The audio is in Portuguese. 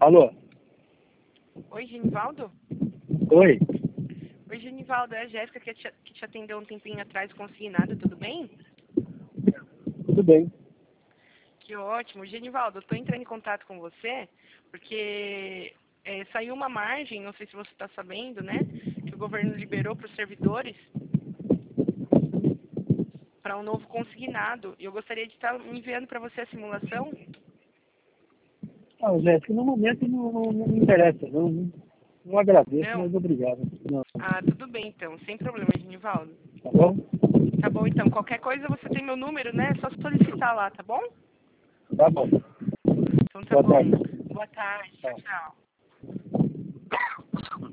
Alô? Oi, Genivaldo? Oi? Oi, Genivaldo, é a Jéssica que te atendeu um tempinho atrás consignado, tudo bem? Tudo bem. Que ótimo. Genivaldo, eu estou entrando em contato com você porque saiu uma margem, não sei se você está sabendo, né? Que o governo liberou para os servidores para um novo consignado. E eu gostaria de estar enviando para você a simulação. Ah, Jéssica, no momento não me interessa, não agradeço, Não? mas obrigado. Não, Ah, tudo bem então, sem problema, Genivaldo. tá bom? Tá bom então, qualquer coisa você tem meu número, né? É só solicitar lá, tá bom? Tá bom. Então tá Boa bom. tarde. Boa tarde, tchau, Tchau. tchau.